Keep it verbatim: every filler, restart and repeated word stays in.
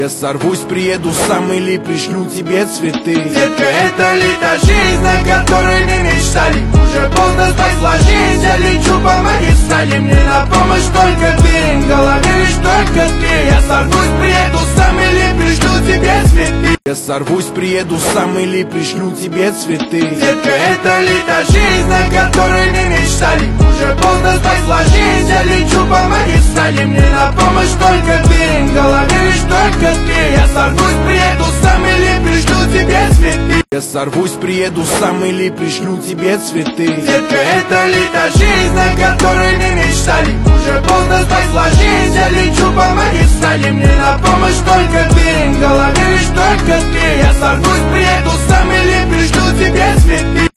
Я сорвусь, приеду сам или пришлю тебе цветы. Детка, это ли та жизнь, о которой мы мечтали? Уже поздно, стой, сложись, я лечу по магистрали. Мне на помощь только ты, в голове лишь только ты. Я сорвусь, приеду сам или пришлю тебе цветы. Я сорвусь, приеду сам или пришлю тебе цветы. Детка, это ли та жизнь, о которой мы мечтали? Уже поздно, стой, сложись, я лечу по магистрали. Мне на помощь только ты, в голове лишь только ты. Я сорвусь, приеду сам или пришлю тебе цветы. Я сорвусь, приеду сам или пришлю тебе цветы. Детка, это ли та жизнь, о которой мы мечтали? Уже поздно, стой, сложись, я лечу по магистрали. Мне на помощь только ты, в голове лишь только ты. Я сорвусь, приеду сам или пришлю тебе цветы.